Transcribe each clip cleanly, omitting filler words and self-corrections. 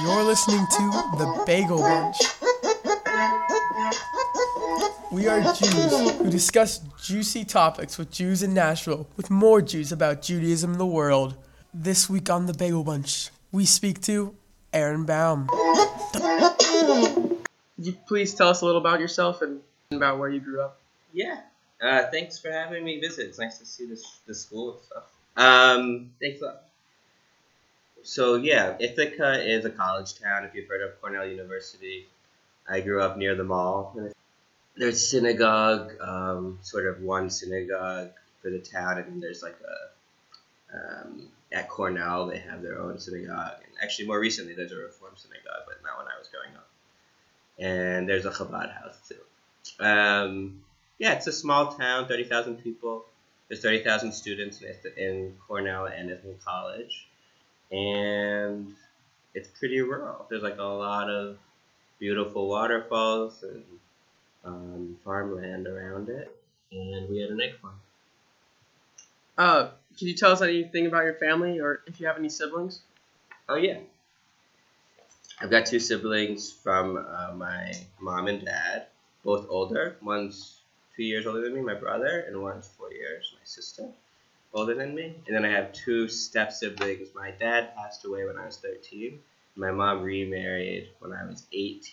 You're listening to The Bagel Bunch. We are Jews who discuss juicy topics with Jews in Nashville, with more Jews about Judaism in the world. This week on The Bagel Bunch, we speak to Aaron Baum. Could you please tell us a little about yourself and about where you grew up? Yeah. Thanks for having me visit. It's nice to see this school and stuff. Thanks a lot. So yeah, Ithaca is a college town. If you've heard of Cornell University, I grew up near the mall. There's synagogue, sort of one synagogue for the town, and there's like at Cornell they have their own synagogue. And actually, more recently, there's a Reform synagogue, but not when I was growing up. And there's a Chabad house too. Yeah, it's a small town, 30,000 people. There's 30,000 students in Cornell and Ithaca College. And it's pretty rural. There's like a lot of beautiful waterfalls and farmland around it. And we had an egg farm. Can you tell us anything about your family or if you have any siblings? Oh, yeah. I've got two siblings from my mom and dad, both older. One's 2 years older than me, my brother, and one's 4 years, my sister, older than me. And then I have two step-siblings. My dad passed away when I was 13. My mom remarried when I was 18.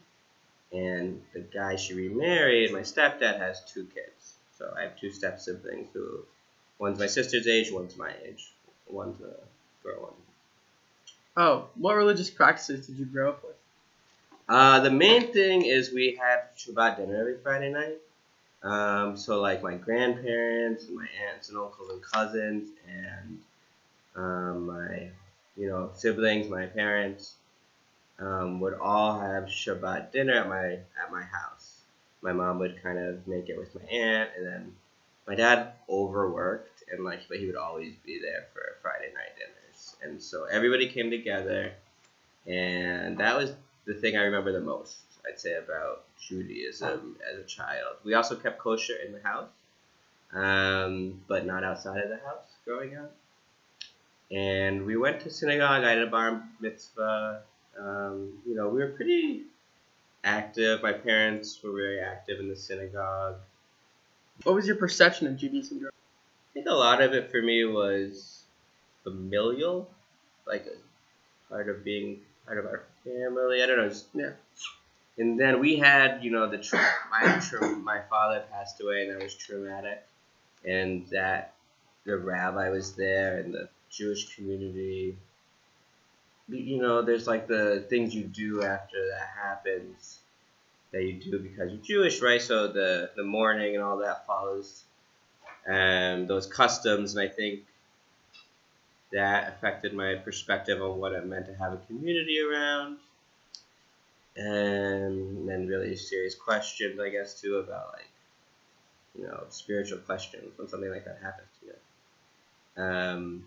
And the guy she remarried, my stepdad, has two kids. So I have two step-siblings who, one's my sister's age, one's my age. One's a girl. Oh, what religious practices did you grow up with? The main thing is we had Shabbat dinner every Friday night. So like my grandparents, and my aunts and uncles and cousins, and my siblings, my parents, would all have Shabbat dinner at my house. My mom would kind of make it with my aunt, and then my dad overworked, but he would always be there for Friday night dinners. And so everybody came together, and that was the thing I remember the most, I'd say, about Judaism as a child. We also kept kosher in the house, but not outside of the house growing up. And we went to synagogue. I had a bar mitzvah. We were pretty active. My parents were very active in the synagogue. What was your perception of Judaism growing up? I think a lot of it for me was familial, like a part of being part of our family. I don't know. Yeah. And then we had, my father passed away, and that was traumatic. And that the rabbi was there, and the Jewish community. There's like the things you do after that happens that you do because you're Jewish, right? So the mourning and all that follows those customs, and I think that affected my perspective on what it meant to have a community around. And then really serious questions, I guess, too, about spiritual questions when something like that happens to you.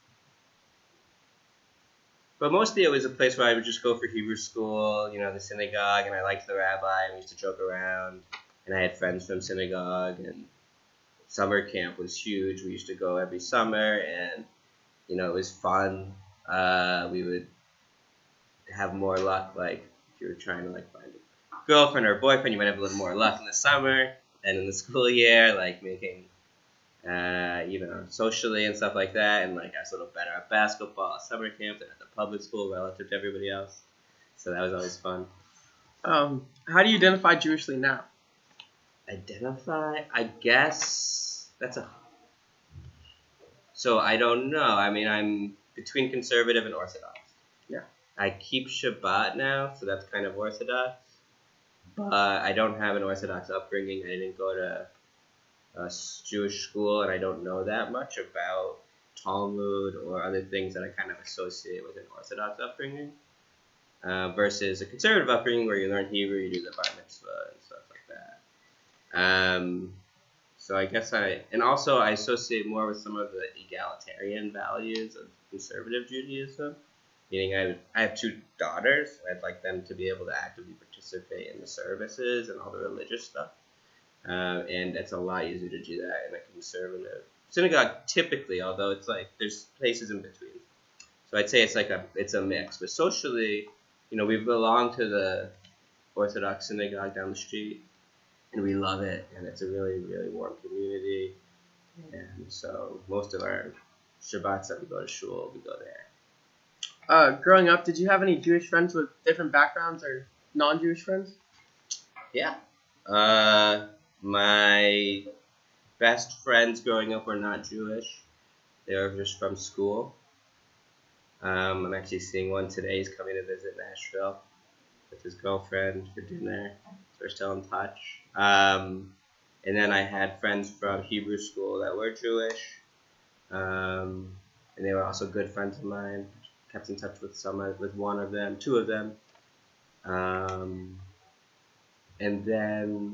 But mostly it was a place where I would just go for Hebrew school, the synagogue, and I liked the rabbi, and we used to joke around, and I had friends from synagogue, and summer camp was huge. We used to go every summer, and, it was fun. We would have more luck, if you were trying to, find a girlfriend or a boyfriend, you might have a little more luck in the summer than in the school year, making socially and stuff like that, and I was a little better at basketball at summer camp than at the public school relative to everybody else. So that was always fun. How do you identify Jewishly now? Identify? I guess so I don't know. I mean, I'm between conservative and Orthodox. Yeah. I keep Shabbat now, so that's kind of Orthodox. But I don't have an Orthodox upbringing. I didn't go to a Jewish school, and I don't know that much about Talmud or other things that I kind of associate with an Orthodox upbringing, versus a conservative upbringing where you learn Hebrew, you do the bar mitzvah and stuff like that. So I guess I associate more with some of the egalitarian values of conservative Judaism, meaning I have two daughters. I'd like them to be able to actively participate in the services and all the religious stuff. And it's a lot easier to do that in a conservative synagogue typically, although it's there's places in between. So I'd say it's a mix. But socially, we belong to the Orthodox synagogue down the street, and we love it, and it's a really, really warm community. And so most of our Shabbats that we go to shul, we go there. Growing up, did you have any Jewish friends with different backgrounds or non-Jewish friends? Yeah. My best friends growing up were not Jewish. They were just from school. I'm actually seeing one today. He's coming to visit Nashville with his girlfriend for dinner. So we're still in touch. And then I had friends from Hebrew school that were Jewish. And they were also good friends of mine. Kept in touch with one of them, two of them. And then,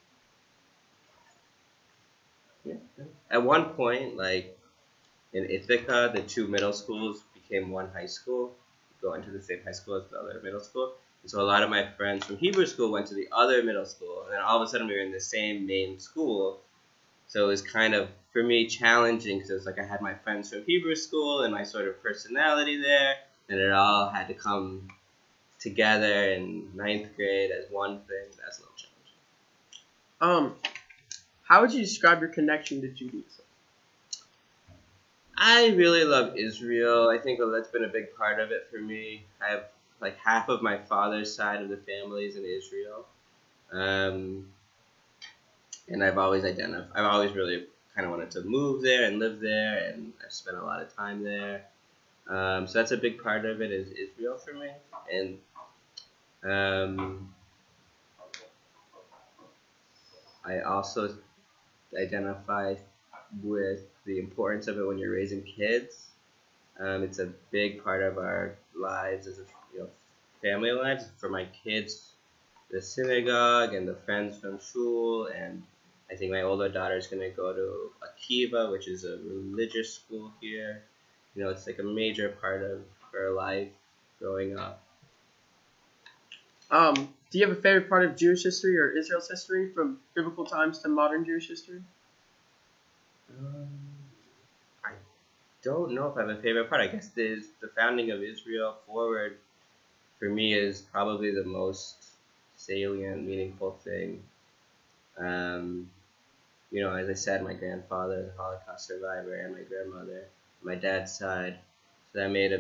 yeah. At one point, like in Ithaca, the two middle schools became one high school, going to the same high school as the other middle school. And so a lot of my friends from Hebrew school went to the other middle school, and then all of a sudden we were in the same main school. So it was kind of, for me, challenging because it was like I had my friends from Hebrew school and my sort of personality there, and it all had to come together in ninth grade as one thing. That's a little challenging. How would you describe your connection to Judaism? I really love Israel. I think that's been a big part of it for me. I have like half of my father's side of the family is in Israel. And I've always really kind of wanted to move there and live there, and I've spent a lot of time there. So that's a big part of it is Israel for me. And I also identify with the importance of it when you're raising kids. It's a big part of our lives as family lives. For my kids, the synagogue and the friends from shul, and I think my older daughter is going to go to Akiva, which is a religious school here. It's like a major part of her life growing up. Do you have a favorite part of Jewish history or Israel's history from biblical times to modern Jewish history? I don't know if I have a favorite part. I guess the founding of Israel forward for me is probably the most salient, meaningful thing. As I said, my grandfather is a Holocaust survivor, and my grandmother, my dad's side. So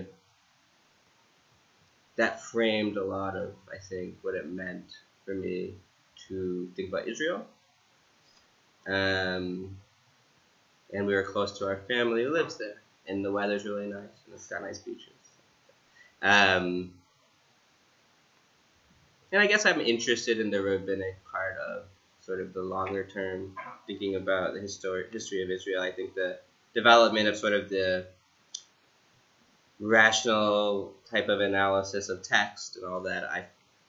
that framed a lot of, I think, what it meant for me to think about Israel. And we were close to our family who lives there, and the weather's really nice, and it's got nice beaches. And I guess I'm interested in the rabbinic part of sort of the longer term, thinking about the history of Israel. I think the development of sort of the rational type of analysis of text and all that,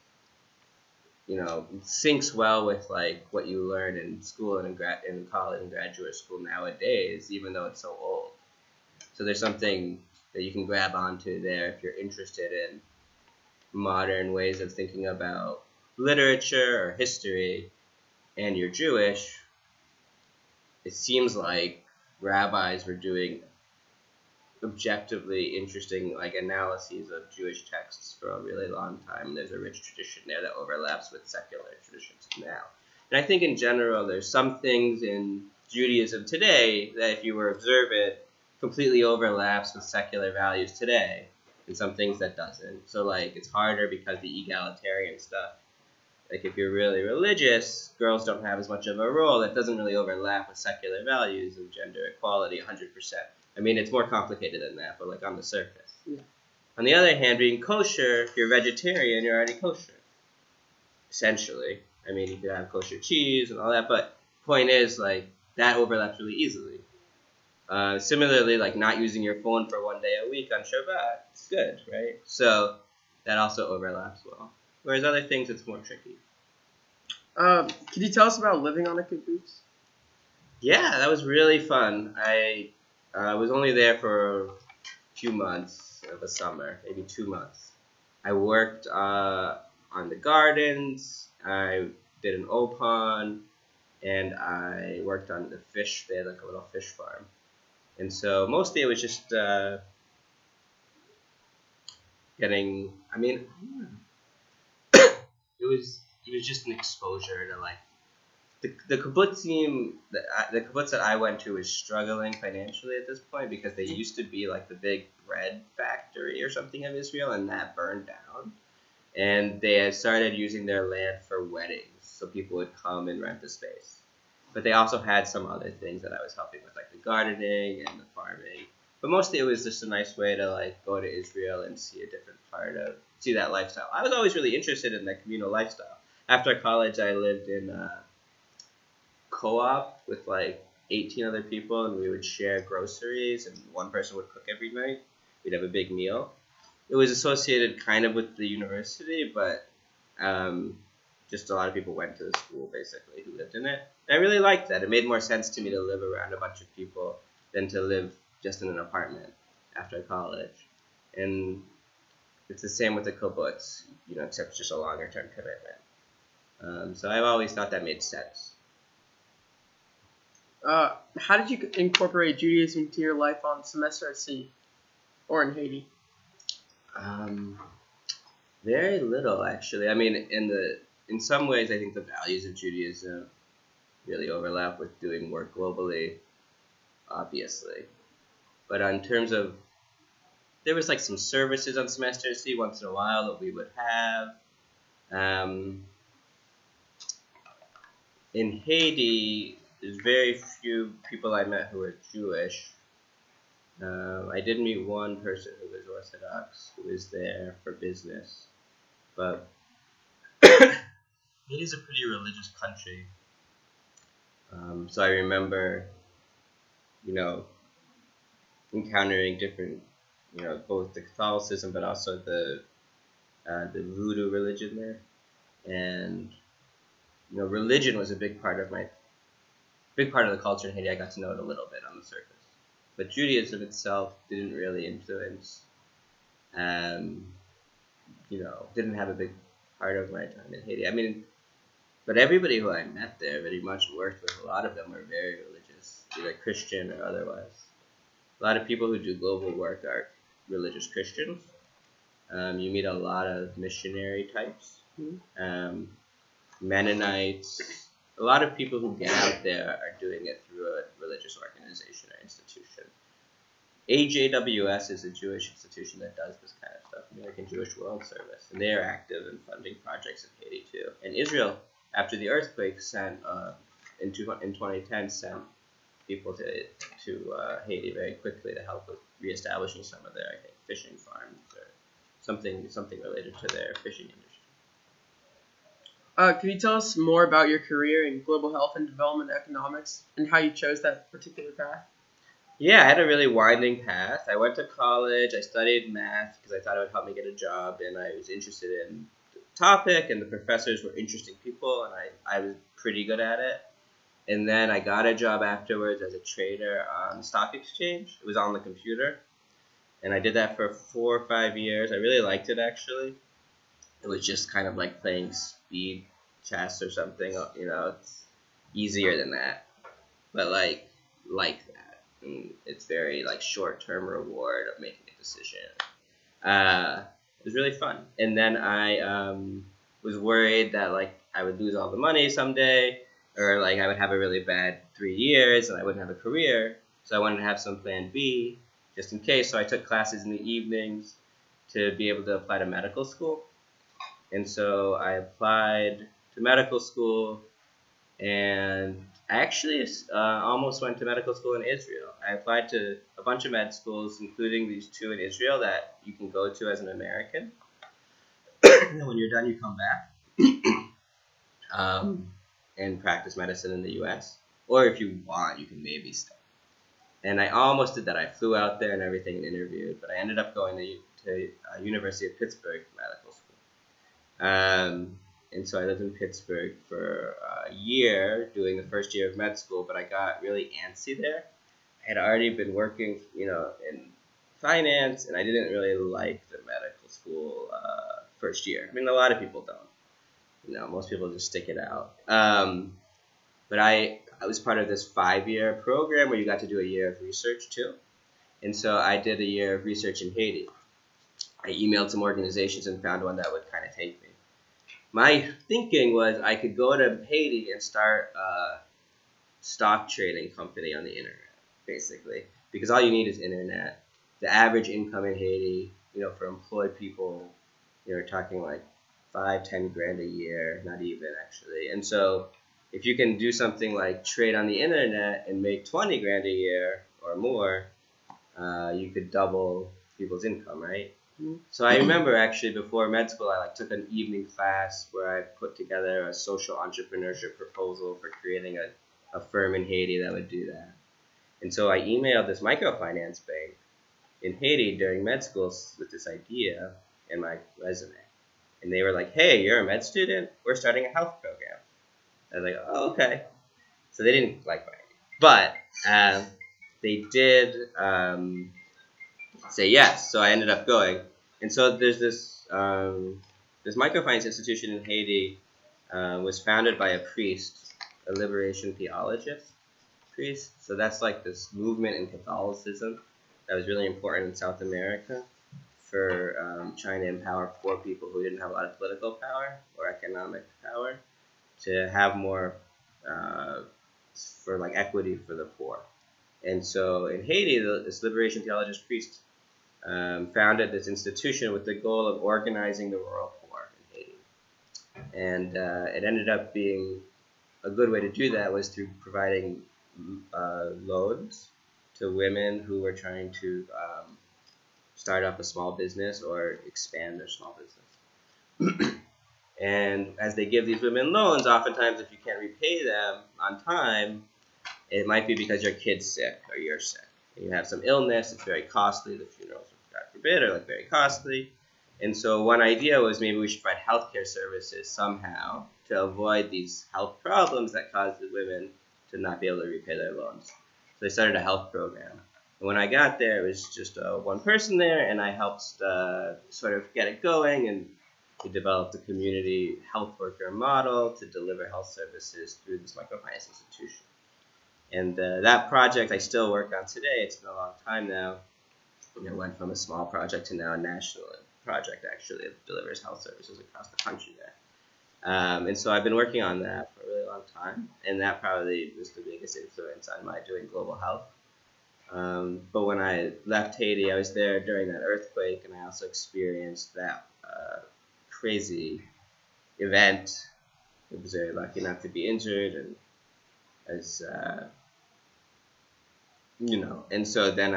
syncs well with like what you learn in school and in college and graduate school nowadays, even though it's so old. So there's something that you can grab onto there if you're interested in modern ways of thinking about literature or history, and you're Jewish. It seems like rabbis were doing objectively interesting analyses of Jewish texts for a really long time. There's a rich tradition there that overlaps with secular traditions now. And I think in general there's some things in Judaism today that if you were observant completely overlaps with secular values today, and some things that doesn't. So it's harder because the egalitarian stuff. If you're really religious, girls don't have as much of a role. That doesn't really overlap with secular values of gender equality 100%. I mean, it's more complicated than that, but on the surface. Yeah. On the other hand, being kosher, if you're vegetarian, you're already kosher. Essentially. I mean, you could have kosher cheese and all that, but point is, that overlaps really easily. Similarly, not using your phone for one day a week on Shabbat, it's good, right? So that also overlaps well. Whereas other things, it's more tricky. Could you tell us about living on a kibbutz? Yeah, that was really fun. I was only there for a few months of the summer, maybe 2 months. I worked on the gardens, I did an opon, and I worked on the fish. They had a little fish farm. And so mostly it was just it was just an exposure to like the kibbutz team. The kibbutz that I went to was struggling financially at this point because they used to be like the big bread factory or something of Israel, and that burned down. And they had started using their land for weddings, so people would come and rent the space. But they also had some other things that I was helping with, like the gardening and the farming. But mostly it was just a nice way to like go to Israel and see a different see that lifestyle. I was always really interested in that communal lifestyle. After college, I lived in a co-op with like 18 other people, and we would share groceries, and one person would cook every night. We'd have a big meal. It was associated kind of with the university, but just a lot of people went to the school, basically, who lived in it. And I really liked that. It made more sense to me to live around a bunch of people than to live just in an apartment after college. And it's the same with the kibbutz, except it's just a longer-term commitment. So I've always thought that made sense. How did you incorporate Judaism into your life on semester at sea or in Haiti? Very little, actually. I mean, in some ways, I think the values of Judaism really overlap with doing work globally, obviously. But in terms of, there was like some services on semester at sea once in a while that we would have. In Haiti, there's very few people I met who were Jewish. I did meet one person who was Orthodox, who was there for business. But it is a pretty religious country. So I remember, encountering different, both the Catholicism but also the voodoo religion there. And, religion was a big part of the culture in Haiti. I got to know it a little bit on the surface. But Judaism itself didn't really influence, didn't have a big part of my time in Haiti. I mean, but everybody who I met there very much worked with. A lot of them were very religious, either Christian or otherwise. A lot of people who do global work are religious Christians. You meet a lot of missionary types, Mennonites. A lot of people who get out there are doing it through a religious organization or institution. AJWS is a Jewish institution that does this kind of stuff, American Jewish World Service, and they are active in funding projects in Haiti too. And Israel, after the earthquake, sent in 2010 sent people to Haiti very quickly to help with reestablishing some of their, I think, fishing farms or something related to their fishing industry. Can you tell us more about your career in global health and development economics and how you chose that particular path? Yeah, I had a really winding path. I went to college. I studied math because I thought it would help me get a job, and I was interested in the topic, and the professors were interesting people, and I was pretty good at it. And then I got a job afterwards as a trader on the stock exchange. It was on the computer, and I did that for 4 or 5 years. I really liked it, actually. It was just kind of like playing speed chess or something. It's easier than that, but like that. And it's very like short-term reward of making a decision. It was really fun. And then I was worried that like I would lose all the money someday, or like I would have a really bad 3 years and I wouldn't have a career. So I wanted to have some plan B just in case. So I took classes in the evenings to be able to apply to medical school. And so I applied to medical school, and I actually almost went to medical school in Israel. I applied to a bunch of med schools, including these 2 in Israel that you can go to as an American. And then when you're done, you come back and practice medicine in the U.S. Or if you want, you can maybe stay. And I almost did that. I flew out there and everything and interviewed, but I ended up going to University of Pittsburgh medical school. And so I lived in Pittsburgh for a year doing the first year of med school, but I got really antsy there. I had already been working, in finance, and I didn't really like the medical school first year. I mean, a lot of people don't. Most people just stick it out. But I was part of this 5-year program where you got to do a year of research too. And so I did a year of research in Haiti. I emailed some organizations and found one that would kind of take me. my thinking was I could go to Haiti and start a stock trading company on the internet, basically, because all you need is internet. The average income in Haiti, for employed people, you're talking like 5-10 grand a year, not even actually. And so if you can do something like trade on the internet and make 20 grand a year or more, you could double people's income, right? Mm-hmm. So I remember actually before med school, I took an evening class where I put together a social entrepreneurship proposal for creating a firm in Haiti that would do that. And so I emailed this microfinance bank in Haiti during med school with this idea and my resume. And they were like, hey, you're a med student? We're starting a health program. I was like, oh, okay. So they didn't like my idea. But they did say yes. So I ended up going. And so there's this microfinance institution in Haiti was founded by a priest, a liberation theologist priest. So that's like this movement in Catholicism that was really important in South America for trying to empower poor people who didn't have a lot of political power or economic power to have more for equity for the poor. And so in Haiti, this liberation theologist priest founded this institution with the goal of organizing the rural poor in Haiti. And it ended up being a good way to do that was through providing loans to women who were trying to start up a small business or expand their small business. And as they give these women loans, oftentimes if you can't repay them on time, it might be because your kid's sick or you're sick. And you have some illness, it's very costly, the funerals, God forbid, are very costly. And so one idea was maybe we should provide healthcare services somehow to avoid these health problems that cause the women to not be able to repay their loans. So they started a health program. And when I got there, it was just one person there, and I helped sort of get it going, and we developed a community health worker model to deliver health services through this microfinance institution. And that project I still work on today. It's been a long time now. It went from a small project to now a national project, actually, that delivers health services across the country there. And so I've been working on that for a really long time, and that probably was the biggest influence on my doing global health. But when I left Haiti, I was there during that earthquake, and I also experienced that crazy event. I was very lucky not to be injured, and as and so then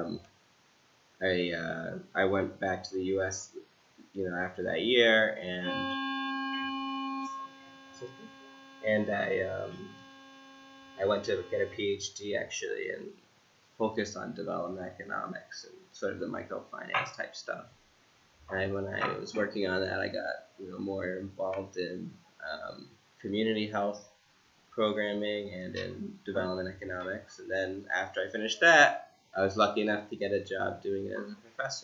I went back to the U.S. After that year, and I went to get a PhD actually, and focused on development economics and sort of the microfinance type stuff. And when I was working on that, I got more involved in community health programming and in development economics. And then after I finished that, I was lucky enough to get a job doing it as a professor.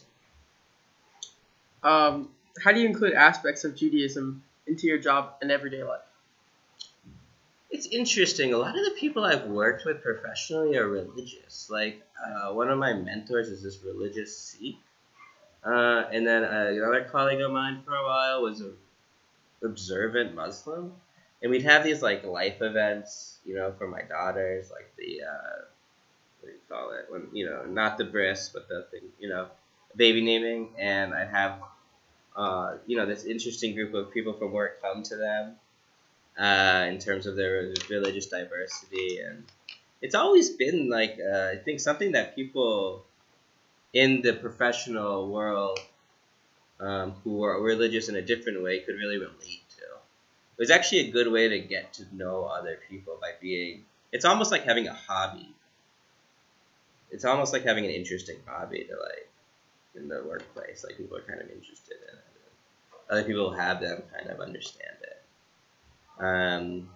How do you include aspects of Judaism into your job and everyday life? It's interesting. A lot of the people I've worked with professionally are religious. One of my mentors is this religious Sikh. And then another colleague of mine for a while was an observant Muslim. And we'd have these life events, for my daughters, like the, what do you call it? When, not the bris, but the thing, baby naming. And I'd have, this interesting group of people from work come to them. In terms of their religious diversity, and it's always been I think something that people in the professional world who are religious in a different way could really relate to. It was actually a good way to get to know other people by it's almost like having a hobby. It's almost like having an interesting hobby to in the workplace. People are kind of interested in it. Other people have them kind of understand it. And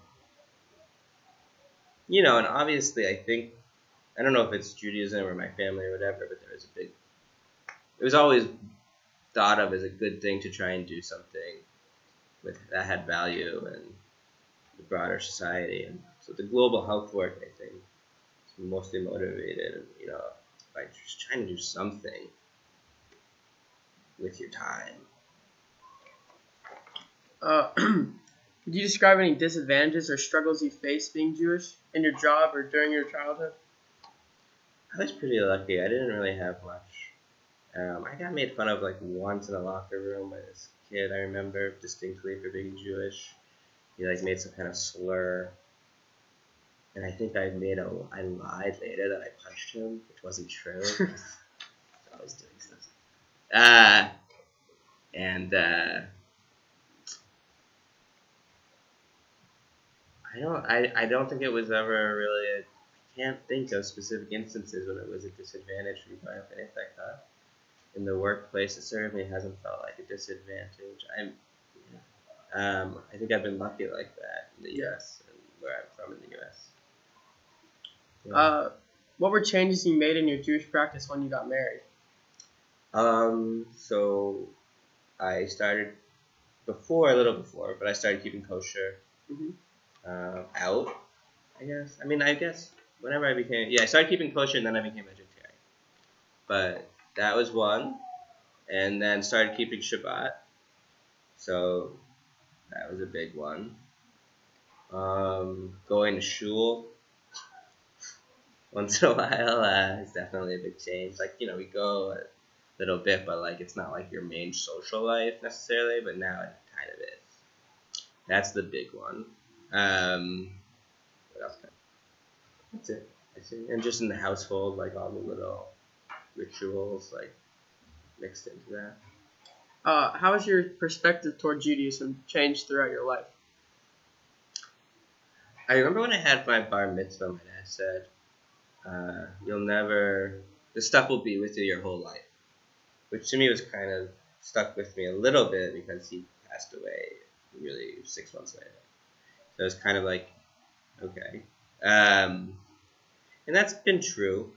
obviously I think, I don't know if it's Judaism or my family or whatever, but it was always thought of as a good thing to try and do something that had value in the broader society. And so the global health work, I think, is mostly motivated, by just trying to do something with your time. Could you describe any disadvantages or struggles you faced being Jewish in your job or during your childhood? I was pretty lucky. I didn't really have much. I got made fun of like once in a locker room by this kid I remember distinctly for being Jewish. He like made some kind of slur, and I think I lied later that I punched him, which wasn't true. I was doing stuff. And I don't think it was ever really. I can't think of specific instances when it was a disadvantage for me growing up in Ithaca. In the workplace, it certainly hasn't felt like a disadvantage. I think I've been lucky like that in the U.S. and where I'm from in the U.S. Yeah. What were changes you made in your Jewish practice when you got married? So I started a little before, but I started keeping kosher out, I guess. I guess whenever I started keeping kosher and then I became vegetarian. But that was one, and then started keeping Shabbat. So that was a big one. Going to shul once in a while is definitely a big change. Like, we go a little bit, but like it's not like your main social life necessarily, but now it kind of is. That's the big one. What else? That's it. I see. And just in the household, like all the little rituals, like mixed into that. How has your perspective toward Judaism changed throughout your life? I remember when I had my bar mitzvah, my dad said, this stuff will be with you your whole life. Which to me was kind of stuck with me a little bit because he passed away really 6 months later. So it was kind of like, okay. And that's been true.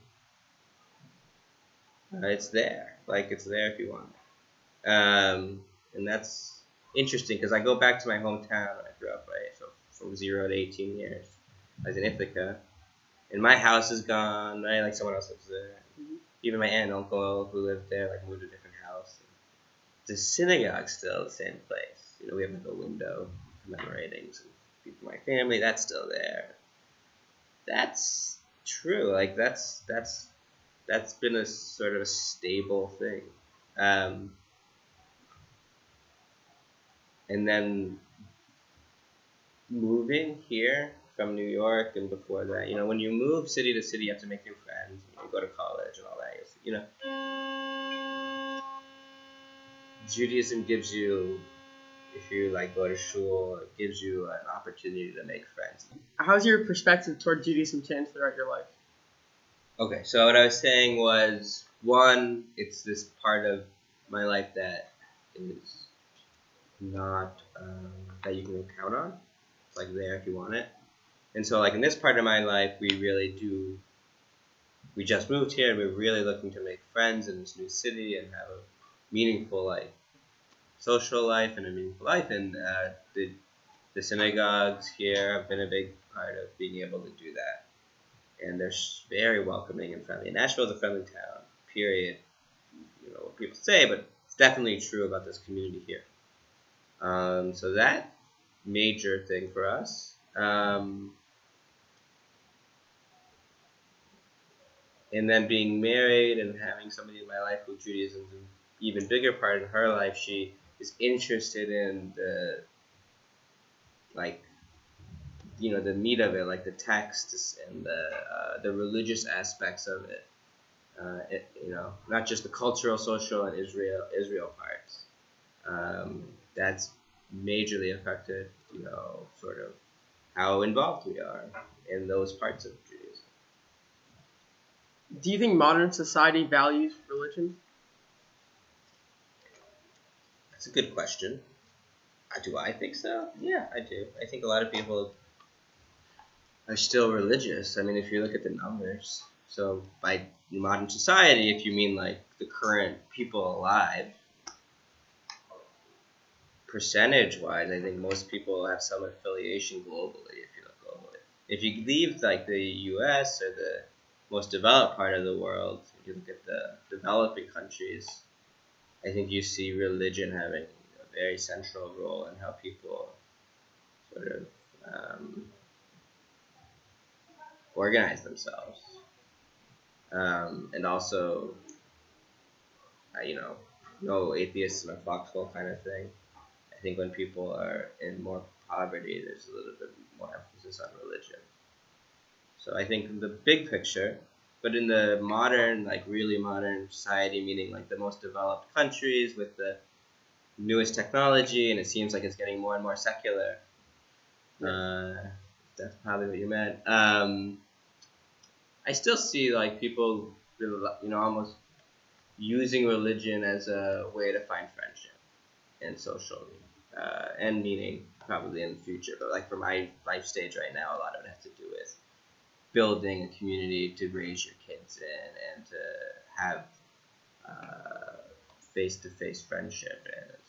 It's there. Like, it's there if you want it. And that's interesting because I go back to my hometown when I grew up, right? So from 0 to 18 years. I was in Ithaca. And my house is gone, right? Like, someone else lives there. Mm-hmm. Even my aunt and uncle who lived there, like, moved to a different house. The synagogue's still the same place. We have, like, a window commemorating some people in my family. That's still there. That's true. Like, that's been a sort of a stable thing. And then moving here from New York and before that, when you move city to city, you have to make new friends. You go to college and all that. Judaism gives you, if you like go to shul, it gives you an opportunity to make friends. How's your perspective toward Judaism changed throughout your life? Okay, so what I was saying was, one, it's this part of my life that is not that you can count on. It's like there if you want it. And so like in this part of my life, we just moved here and we're really looking to make friends in this new city and have a meaningful social life and a meaningful life. And the synagogues here have been a big part of being able to do that. And they're very welcoming and friendly. And Nashville is a friendly town, period. What people say, but it's definitely true about this community here. So that major thing for us. And then being married and having somebody in my life who Judaism is an even bigger part of her life. She is interested in the the meat of it, like the texts and the religious aspects of it. Not just the cultural, social, and Israel parts. That's majorly affected, sort of how involved we are in those parts of Judaism. Do you think modern society values religion? That's a good question. Do I think so? Yeah, I do. I think a lot of people are still religious. If you look at the numbers. So by modern society, if you mean like the current people alive, percentage-wise, I think most people have some affiliation globally, if you look globally. If you leave like the U.S. or the most developed part of the world, if you look at the developing countries, I think you see religion having a very central role in how people sort of organize themselves, and also, you know, no atheists in a foxhole kind of thing. I think when people are in more poverty, there's a little bit more emphasis on religion. So I think in the big picture, but in the modern, like really modern society, meaning like the most developed countries with the newest technology, and it seems like it's getting more and more secular. That's probably what you meant. I still see like people, almost using religion as a way to find friendship and social and meaning probably in the future. But like for my life stage right now, a lot of it has to do with building a community to raise your kids in and to have face-to-face friendship.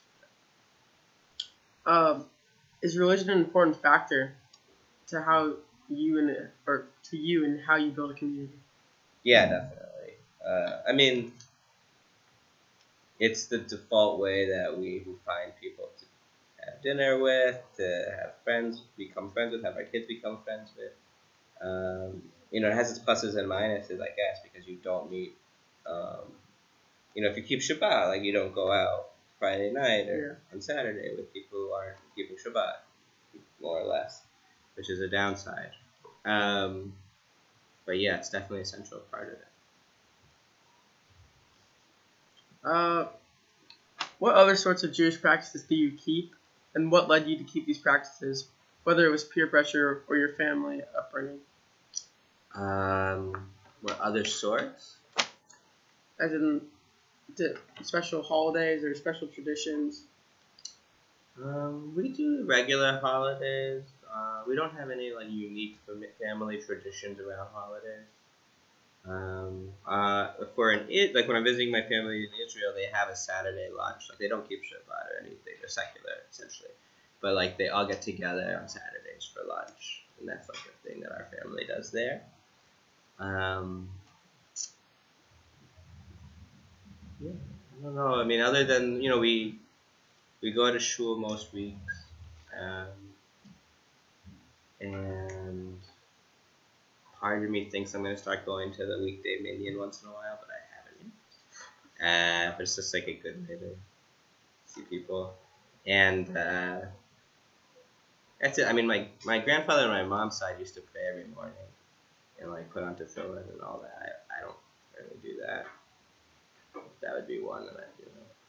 Is religion an important factor to how you and how you build a community? Yeah, definitely. I mean, it's the default way that we find people to have dinner with, to have friends, become friends with, have our kids become friends with. It has its pluses and minuses, I guess, because you don't meet. If you keep Shabbat, like you don't go out Friday night or on Saturday with people who aren't keeping Shabbat, more or less, which is a downside. But yeah, it's definitely a central part of it. What other sorts of Jewish practices do you keep, and what led you to keep these practices, whether it was peer pressure or your family upbringing? What other sorts? As in, special holidays or special traditions? We do regular holidays. We don't have any like unique family traditions around holidays. Like when I'm visiting my family in Israel, they have a Saturday lunch. Like they don't keep Shabbat or anything. They're secular essentially, but like they all get together on Saturdays for lunch, and that's like a thing that our family does there. Yeah, I don't know. I mean, other than we go to shul most weeks, and part of me thinks I'm going to start going to the weekday minyan once in a while, but I haven't yet. But it's just like a good way to see people. And that's it. I mean, my grandfather on my mom's side used to pray every morning and like put on tefillin and all that. I don't really do that. That would be one that I do.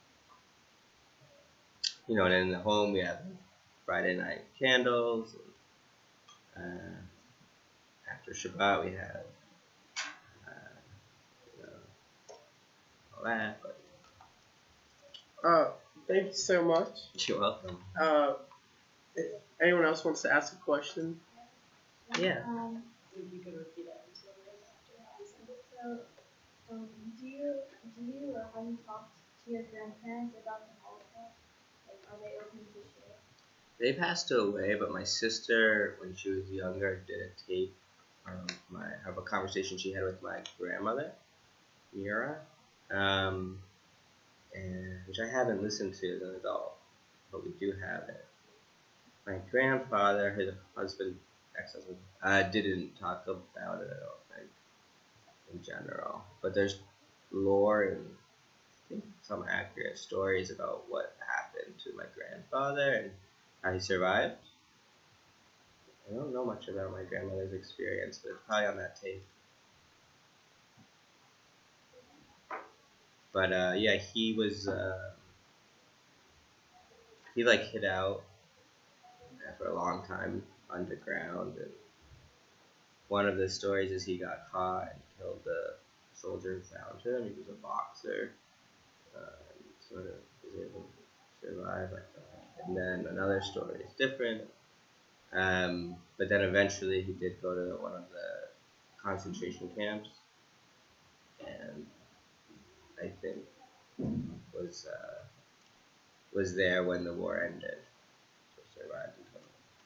And in the home we have Friday night candles. And, after Shabbat we have all that. But Thank you so much. You're welcome. If anyone else wants to ask a question. Yeah. If you could repeat it until right after. So, do you or have you talked to your grandparents about the Holocaust? Like, are they open to share? They passed away, but my sister, when she was younger, did a tape of a conversation she had with my grandmother, Mira, and which I haven't listened to as an adult, but we do have it. My grandfather, his ex-husband, didn't talk about it, I don't think, in general. But there's lore and I think some accurate stories about what happened to my grandfather and how he survived. I don't know much about my grandmother's experience, but it's probably on that tape. But yeah, he was he like hid out for a long time underground, and one of the stories is he got caught and killed the soldier who found him. He was a boxer, and sort of was able to survive like that. And then another story is different. But then eventually he did go to one of the concentration camps, and I think was there when the war ended, so survived until.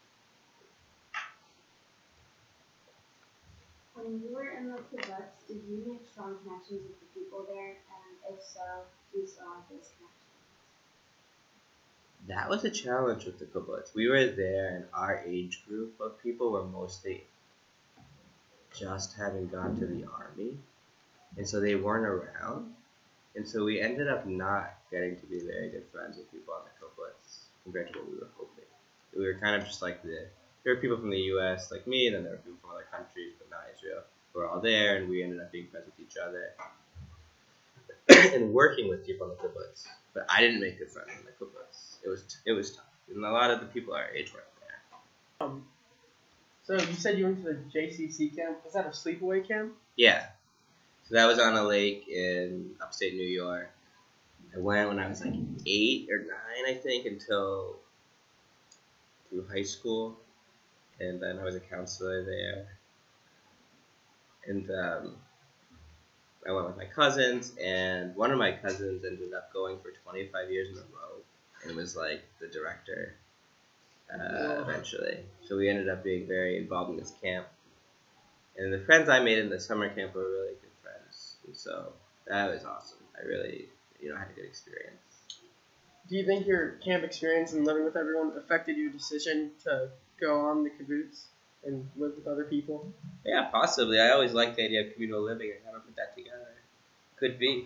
When you were in the kibbutz, did you make strong connections with the people there? And if so, do you still have those connections? That was a challenge with the kibbutz. We were there, and our age group of people were mostly just having gone to the army, and so they weren't around. And so we ended up not getting to be very good friends with people on the kibbutz compared to what we were hoping. We were kind of just like there were people from the U.S. like me, and then there were people from other countries, but not Israel, who were all there, and we ended up being friends with each other and working with people on the kibbutz. But I didn't make good friends on the kibbutz. It was tough, and a lot of the people our age weren't there. So you said you went to the JCC camp. Was that a sleepaway camp? Yeah. So that was on a lake in upstate New York. I went when I was like 8 or 9, I think, until through high school, and then I was a counselor there. And I went with my cousins, and one of my cousins ended up going for 25 years in a row, and was like the director eventually. So we ended up being very involved in this camp. And the friends I made in the summer camp were really good friends, and so that was awesome. I really, had a good experience. Do you think your camp experience and living with everyone affected your decision to go on the kibbutz and live with other people? Yeah, possibly. I always liked the idea of communal living. I haven't put that together. Could be.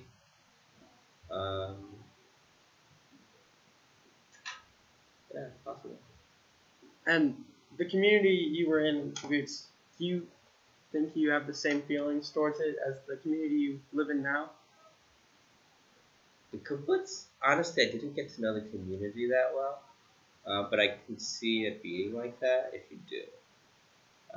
Yeah, possible. And the community you were in kibbutz, do you think you have the same feelings towards it as the community you live in now? The kibbutz, honestly, I didn't get to know the community that well, but I can see it being like that if you do.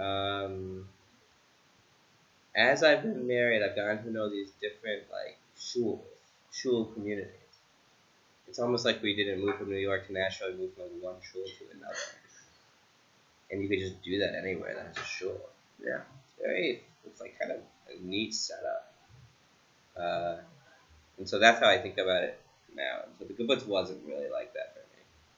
As I've been married, I've gotten to know these different shul communities. It's almost like we didn't move from New York to Nashville; we moved from like one shul to another, and you could just do that anywhere that has a shul. Yeah, it's like kind of a neat setup. And so that's how I think about it now. And so the kibbutz wasn't really like that for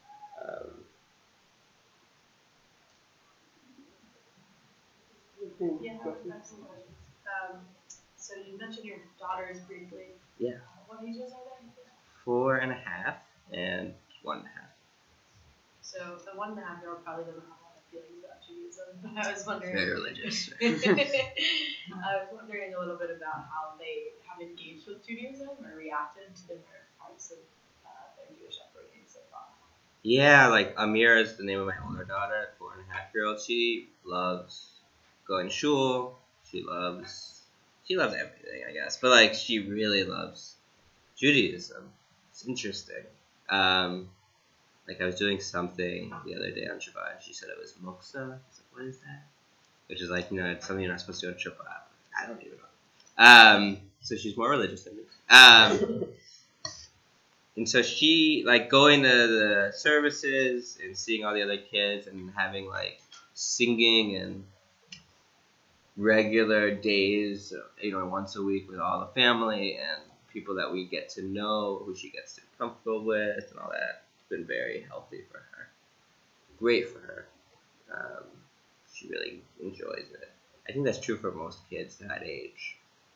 Yeah, I have some questions. So you mentioned your daughters briefly. Yeah. What ages are they? 4.5 and 1.5. So the 1.5-year-old probably doesn't have a lot of feelings about Judaism, but I was wondering. Very religious. I was wondering a little bit about how they have engaged with Judaism or reacted to different parts of their Jewish upbringing so far. Yeah, like Amira is the name of my older daughter, 4.5-year-old. She loves going to shul. She loves everything, I guess. But like, she really loves Judaism. It's interesting. Like I was doing something the other day on Shabbat, and she said it was muksa. I was like, what is that? Which is like, it's something you're not supposed to do on Shabbat. I don't even know. So she's more religious than me. And so she, like, going to the services and seeing all the other kids and having, like, singing and regular days, once a week with all the family and people that we get to know, who she gets to be comfortable with and all that. It's been very healthy for her. Great for her. She really enjoys it. I think that's true for most kids that age.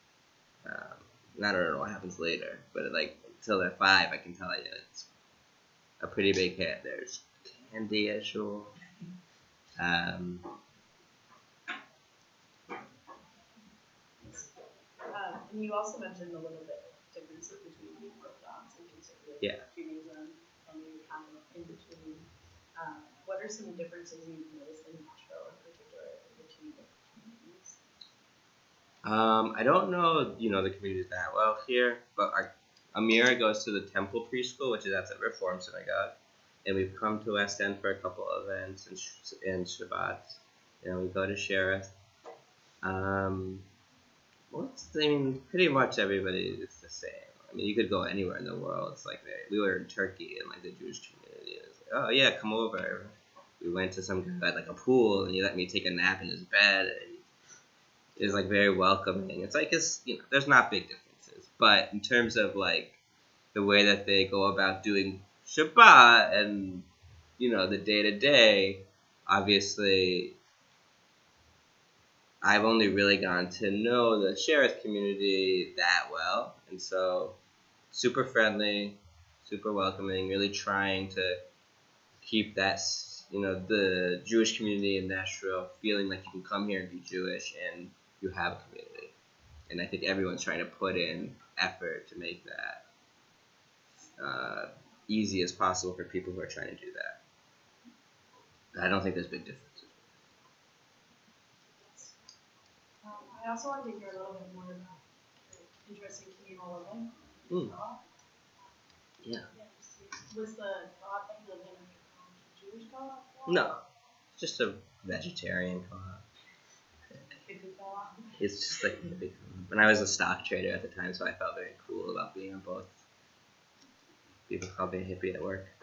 I don't know what happens later, but like until they're 5, I can tell you it's a pretty big hit. There's candy at shul. And you also mentioned a little bit of differences between the Orthodox and conservative Judaism, and you're kind of in between. What are some differences you've noticed in Nashville in particular between the communities? I don't know, the communities that well here, but Amira goes to the Temple Preschool, which is at the Reform Synagogue, and we've come to West End for a couple of events and Shabbat. We go to Sheriff. Pretty much everybody is the same. I mean, you could go anywhere in the world. It's like we were in Turkey, and like the Jewish community is like, oh yeah, come over. We went to some guy at like a pool, and he let me take a nap in his bed. And it was like very welcoming. It's like there's not big differences, but in terms of like the way that they go about doing Shabbat and the day to day, obviously. I've only really gotten to know the Sheriff community that well, and so super friendly, super welcoming, really trying to keep that, the Jewish community in Nashville feeling like you can come here and be Jewish and you have a community. And I think everyone's trying to put in effort to make that easy as possible for people who are trying to do that. I don't think there's big differences. I also wanted to hear a little bit more about your interest in communal living. Yeah. Was the co-op that you lived in a Jewish co-op? No, it's just a vegetarian co-op. It's just like a big co-op. And I was a stock trader at the time, so I felt very cool about being on both. People call me a hippie at work.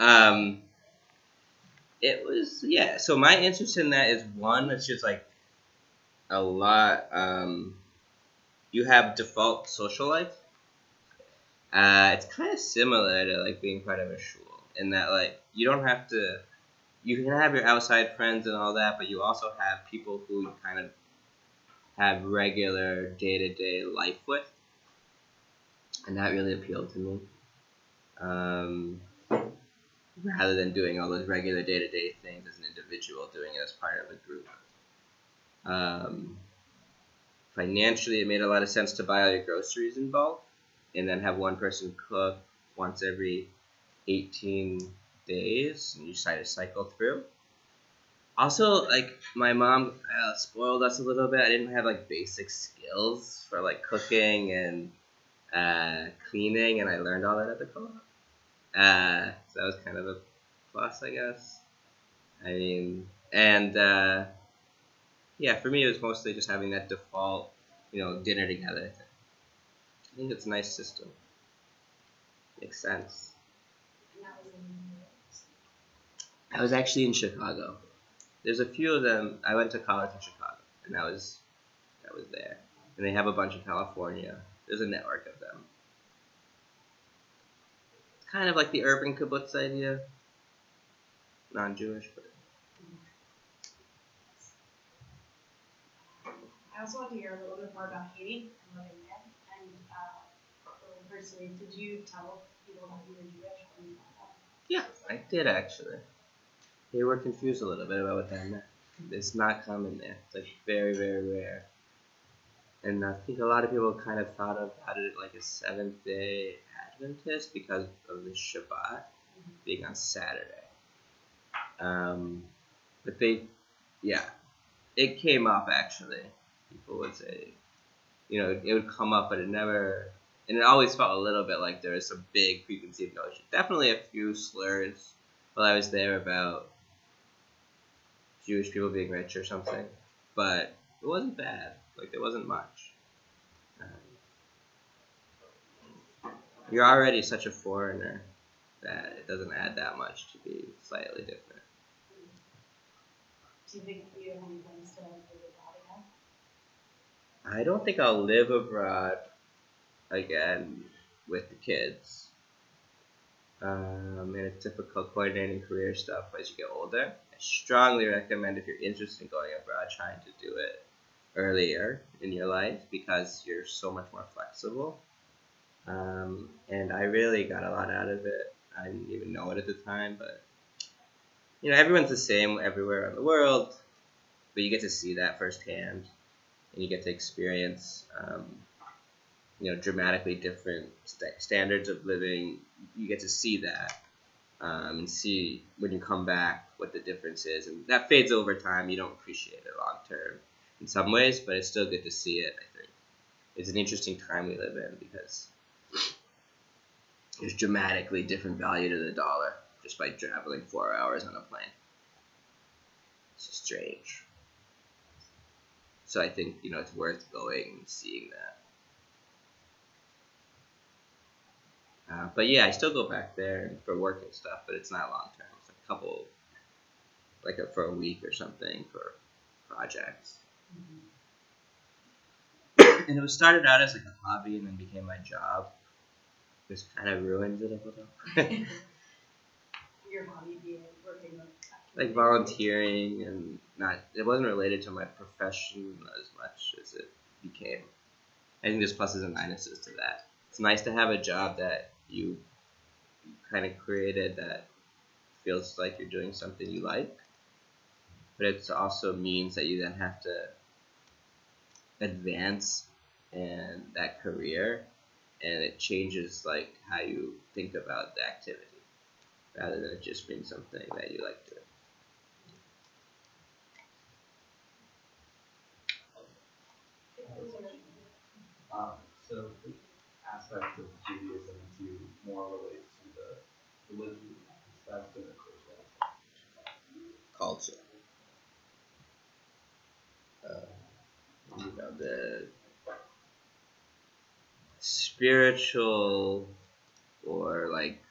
It was, yeah. So my interest in that is, one, it's just like a lot. You have default social life. It's kind of similar to like being part of a shul in that like you don't have to. You can have your outside friends and all that, but you also have people who you kind of have regular day-to-day life with, and that really appealed to me. Rather than doing all those regular day-to-day things as an individual, doing it as part of a group. Financially, it made a lot of sense to buy all your groceries in bulk and then have one person cook once every 18 days, and you try to cycle through. Also, like, my mom spoiled us a little bit. I didn't have, like, basic skills for, like, cooking and cleaning, and I learned all that at the co-op. So that was kind of a plus, I guess. I mean, and yeah, for me it was mostly just having that default, dinner together. I think it's a nice system. Makes sense. And that was in I was actually in Chicago. There's a few of them. I went to college in Chicago, and that was there. And they have a bunch in California. There's a network of them. Kind of like the urban kibbutz idea. Non-Jewish, but... I also want to hear a little bit more about Haiti and living there. And personally, did you tell people that you were Jewish when you got that? Yeah, I did actually. They were confused a little bit about what that meant. It's not common there. It's like very, very rare. And I think a lot of people kind of thought about it like a Seventh-day Adventist because of the Shabbat being on Saturday. But it came up actually. People would say, it would come up, but it never, and it always felt a little bit like there was some big preconceived notion. Definitely a few slurs while I was there about Jewish people being rich or something, but it wasn't bad. Like, there wasn't much. You're already such a foreigner that it doesn't add that much to be slightly different. Do you think you have any plans to live abroad again? I don't think I'll live abroad again with the kids. And it's difficult coordinating career stuff as you get older. I strongly recommend, if you're interested in going abroad, trying to do it earlier in your life because you're so much more flexible. And I really got a lot out of it. I didn't even know it at the time, but everyone's the same everywhere in the world, but you get to see that firsthand, and you get to experience, dramatically different standards of living. You get to see that, and see when you come back what the difference is, and that fades over time. You don't appreciate it long term in some ways, but it's still good to see it. I think it's an interesting time we live in because there's dramatically different value to the dollar just by traveling 4 hours on a plane. It's just strange. So I think, it's worth going and seeing that. But yeah, I still go back there for work and stuff, but it's not long term. It's a couple, for a week or something for projects. And it was started out as like a hobby and then became my job. This kind of ruins it a little. Your hobby being working with like volunteering, and it wasn't related to my profession as much as it became. I think there's pluses and minuses to that. It's nice to have a job that you kind of created that feels like you're doing something you like, but it also means that you then have to advance in that career, and it changes like how you think about the activity rather than it just being something that you like doing. So the aspect of Judaism do you more relate to the religion aspect or the Culture. The spiritual or like,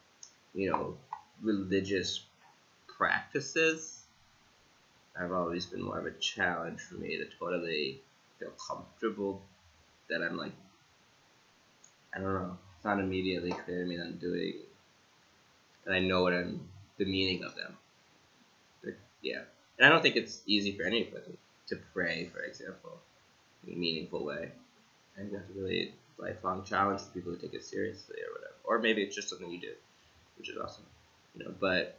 religious practices have always been more of a challenge for me to totally feel comfortable that I'm like, I don't know, it's not immediately clear to me that I'm doing, that I know the meaning of them. Yeah. And I don't think it's easy for anybody to pray, for example, in a meaningful way. I think that's a really lifelong challenge for people who take it seriously or whatever. Or maybe it's just something you do, which is awesome. But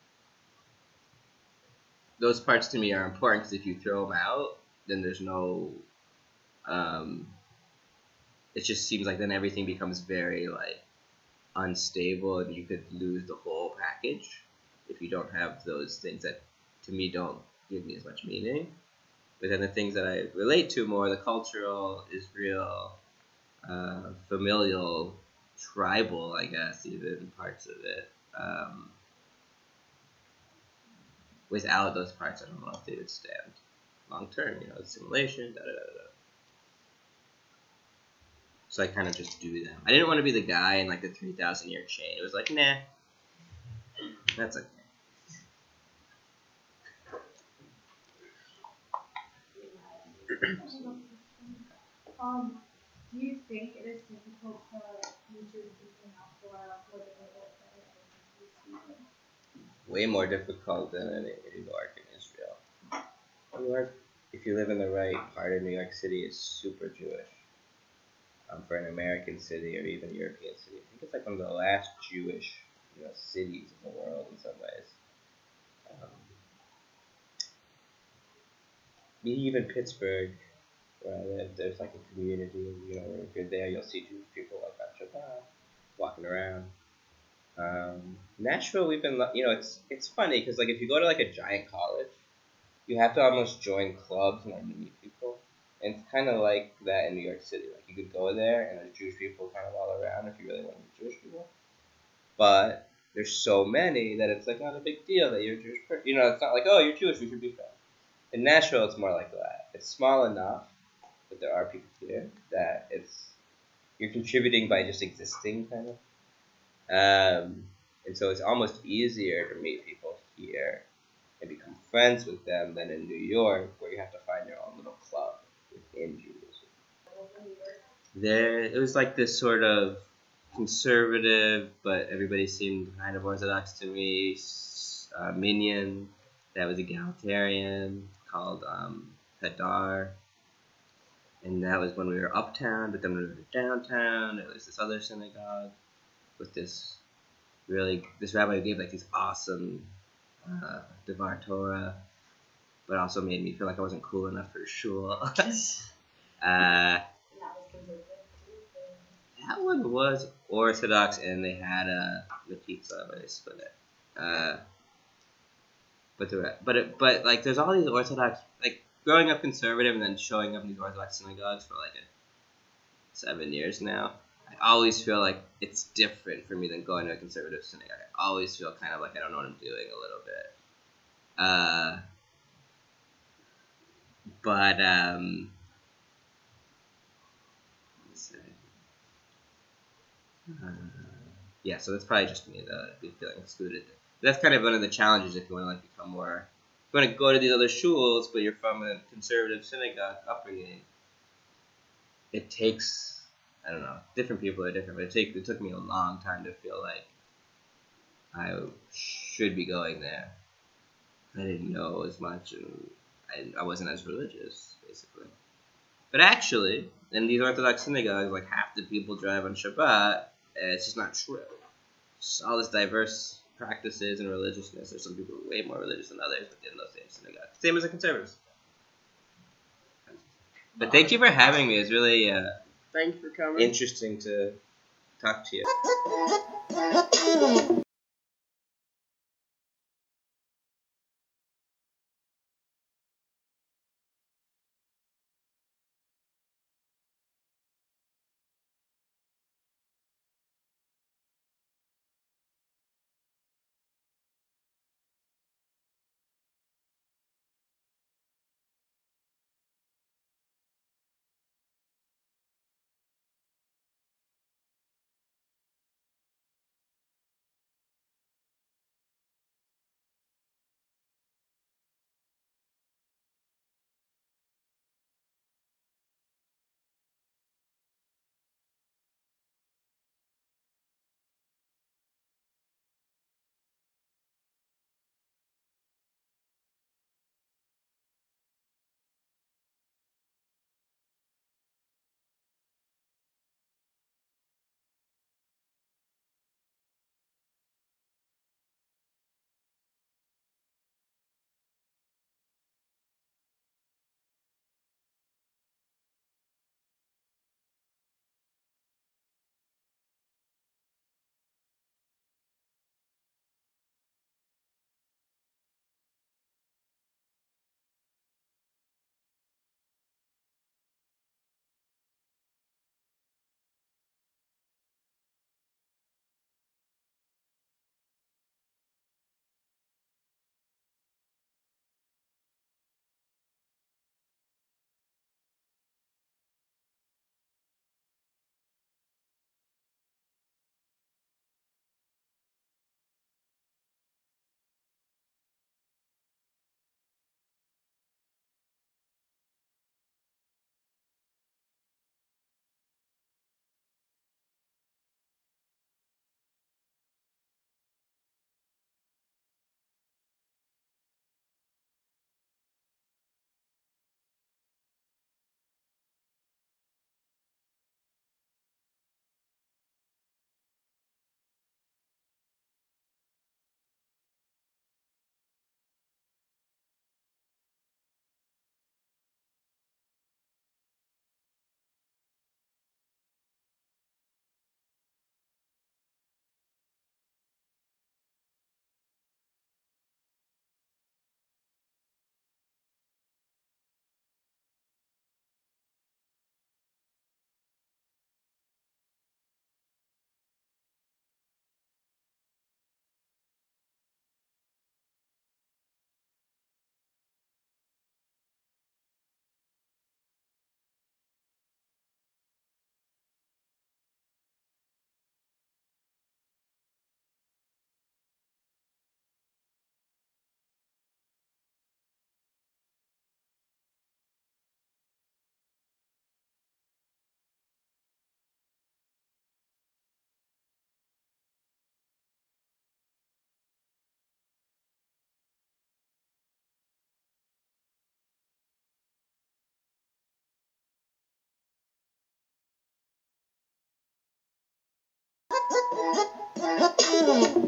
those parts to me are important because if you throw them out, then there's no, it just seems like then everything becomes very unstable and you could lose the whole package if you don't have those things that to me don't give me as much meaning. But then the things that I relate to more, the cultural, Israel, familial, tribal, I guess, even parts of it. Without those parts, I don't know if they would stand long term, assimilation, da da da da. So I kind of just do them. I didn't want to be the guy in the 3,000-year chain. It was like, nah, that's okay. Do you think it is difficult for teachers in Alpha Way more difficult than in New York and Israel. New York, if you live in the right part of New York City, is super Jewish. For an American city or even European city, I think it's one of the last Jewish, cities in the world in some ways. Even Pittsburgh, where I live, there's a community. If you're there, you'll see Jewish people on Shabbat walking around. Nashville, we've been, it's funny because if you go to a giant college, you have to almost join clubs in order to meet people. And it's kind of like that in New York City. You could go there and there's Jewish people kind of all around if you really want to meet Jewish people. But there's so many that it's not a big deal that you're a Jewish person. It's not oh, you're Jewish, we should be friends. In Nashville, it's more like that. It's small enough, but there are people here that you're contributing by just existing, kind of. And so it's almost easier to meet people here and become friends with them than in New York, where you have to find your own little club within Judaism. It was this sort of conservative, but everybody seemed kind of Orthodox to me, minyan that was egalitarian called Hadar. And that was when we were uptown, but then when we were downtown, it was this other synagogue with this rabbi who gave these awesome Devar Torah, but also made me feel like I wasn't cool enough for shul. That one was Orthodox, and they had a pizza, but they split it. But there's all these Orthodox, growing up conservative and then showing up in these Orthodox synagogues for 7 years now. I always feel like it's different for me than going to a conservative synagogue. I always feel kind of I don't know what I'm doing a little bit. Yeah, so that's probably just me, feeling excluded. That's kind of one of the challenges if you want to become more. If you want to go to these other shuls, but you're from a conservative synagogue upbringing. It takes, I don't know, different people are different, but it took me a long time to feel like I should be going there. I didn't know as much, and I wasn't as religious, basically. But actually, in these Orthodox synagogues, half the people drive on Shabbat, and it's just not true. Just all this diverse practices and religiousness. There's some people who are way more religious than others within those same synagogues. Same as the conservatives. But thank you for having me. It's really Thank you for coming. interesting to talk to you.